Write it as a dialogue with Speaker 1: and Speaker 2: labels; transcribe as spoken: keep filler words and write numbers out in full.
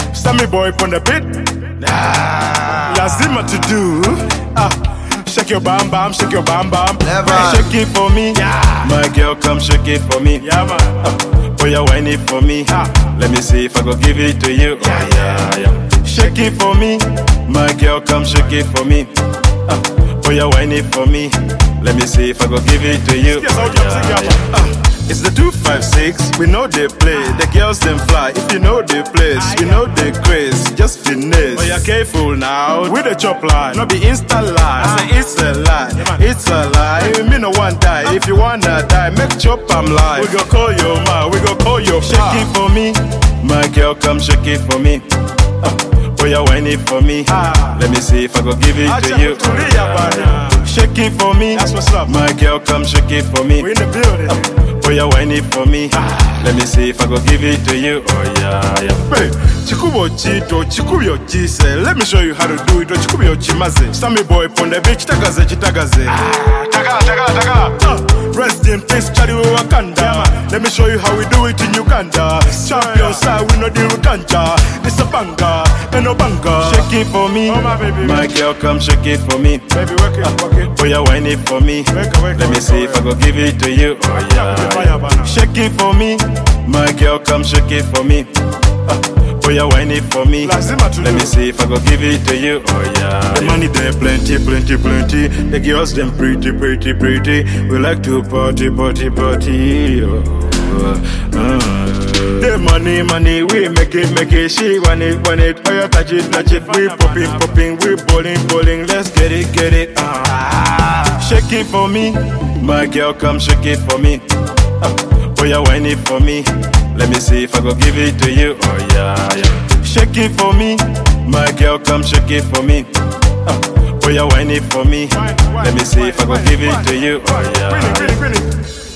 Speaker 1: Sammy boy on the beat. Nah. Lazima to do. Ah. Shake your bam bam, shake your bam bam.
Speaker 2: Never.
Speaker 1: Shake it for me.
Speaker 2: Yeah.
Speaker 1: My girl, come shake it for me.
Speaker 2: Yeah, man.
Speaker 1: Uh, oh, you whine it for me.
Speaker 2: Ah.
Speaker 1: Let me see if I go give it to you.
Speaker 2: Yeah,
Speaker 1: oh, yeah, yeah. Shake it for me. My girl, come shake it for me. Uh, oh, you whine it for me. Let me see if I go give it to you.
Speaker 2: Yes,
Speaker 1: oh,
Speaker 2: yeah,
Speaker 1: yeah, yeah. Uh, it's the two five six, we know they play. The girls them fly, if you know the place, you know the craze, just finesse.
Speaker 2: Oh, you're careful now.
Speaker 1: With the chop line, no be insta lie. I say it's a lie, it's a lie. Me no one die, if you wanna die, make chop I'm live.
Speaker 2: We go call your ma, we go call your
Speaker 1: Shake
Speaker 2: pa.
Speaker 1: it for me, my girl, come shake it for me. Uh, oh, you whine it for me.
Speaker 2: Ah.
Speaker 1: Let me see if I go give it to you.
Speaker 2: To me, yeah, yeah.
Speaker 1: Shake it for me,
Speaker 2: That's what's up.
Speaker 1: my girl, come shake it for me.
Speaker 2: We in the building.
Speaker 1: Oh, you whine it for me. Let me see if I go give it to you. Oh, yeah, yeah.
Speaker 2: Hey, chikubo chito, chikubo chise. Let me show you how to do it. Chikubo chimaze. Sammy boy on the beach, tagaze, chitagaze. Taga, taga, taga. Uh, rest in peace, Chadi Wakanda. Yeah, let me show you how we do it in Uganda. Champion side, we know the Uganda. It's a banga, and no banga.
Speaker 1: Shake it for me,
Speaker 2: Oh, my baby.
Speaker 1: my girl, come shake it for me.
Speaker 2: Baby, work it, work it.
Speaker 1: Oh, you whine it for me.
Speaker 2: Wake up, wake
Speaker 1: Let
Speaker 2: up,
Speaker 1: me
Speaker 2: wake
Speaker 1: see
Speaker 2: up,
Speaker 1: if I go give it to you. Oh, yeah, yeah. Shake it for me, my girl, come shake it for me. Uh, oh, you whine it for me.
Speaker 2: Lazima to
Speaker 1: Let
Speaker 2: do.
Speaker 1: me see if I go give it to you. Oh, yeah.
Speaker 2: The money there plenty, plenty, plenty. The girls them pretty, pretty, pretty. We like to party, party, party. Oh, uh. The money, money, we make it, make it. She want it, want it. Oh, you touch it, touch it. We popping, popping. We bowling, bowling. Let's get it, get it. Uh.
Speaker 1: Shake it for me, my girl, come shake it for me. Uh, oh, you whine it for me. Let me see if I go give it to you. Oh, yeah, yeah. Shake it for me, my girl, come shake it for me. Uh, oh, you whine it for me. Let me see if I go give it to you. Oh, yeah.
Speaker 2: Really, really, really.